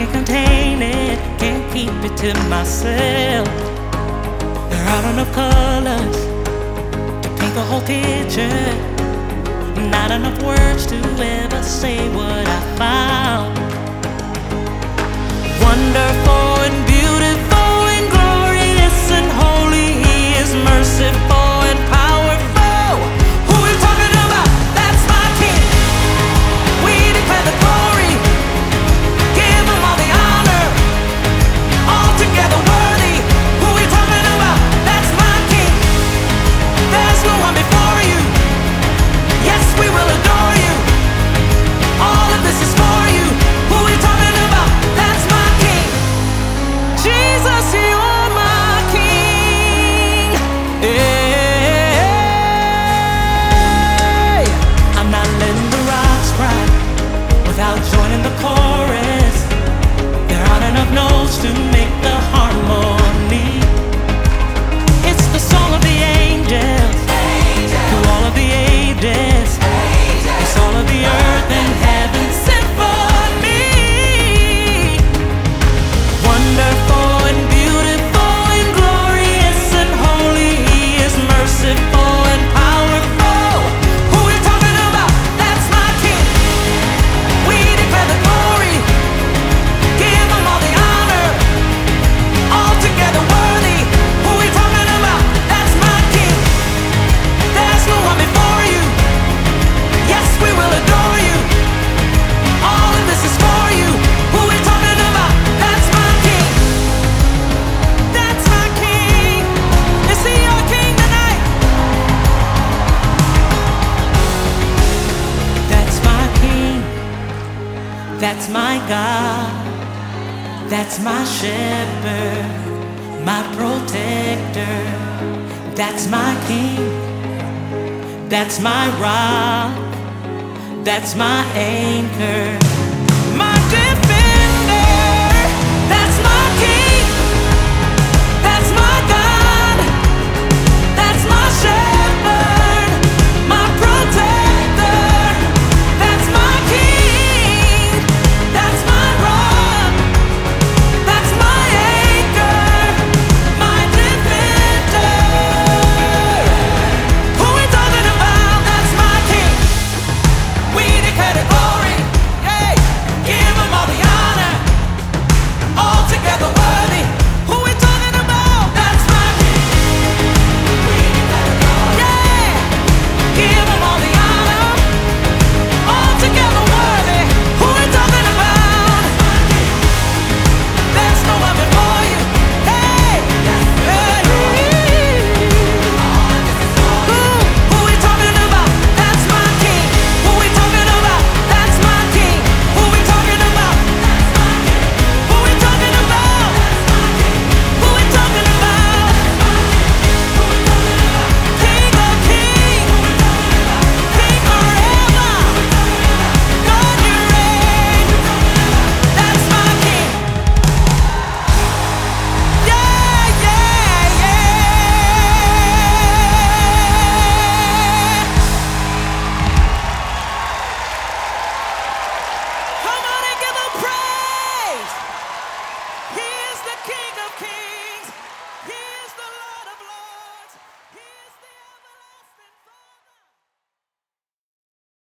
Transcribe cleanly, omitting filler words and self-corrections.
can't contain it, can't keep it to myself. There aren't enough colors to paint the whole picture, not enough words to ever say what I found. Wonderful and beautiful and glorious and holy, He is merciful and powerful. Who are we talking about? That's my King. We declare the glory, give Him all the honor, altogether worthy. Who are we talking about? That's my King. There's no one before you. Yes, we will adore you. All of this is for you. Who are we talking about? That's my King. Jesus, you're my King. Hey, I'm not letting the rocks cry without joining the chorus. There aren't enough notes to make the harmony. It's the song of the angels, through all of the ages. It's all of the earth and heaven symphony. Wonderful and beautiful and glorious and holy, He is merciful and powerful. Who are we talking about? That's my King. We declare the glory, give Him all the honor, altogether worthy. Who are we talking about? That's my King. There's no one before you. Yes, we will adore you. All of this is for you. Who are we talking about? That's my King. That's my King. Is He your King tonight? That's my King. That's my God. That's my shepherd, my protector. That's my King. That's my rock. That's my anchor.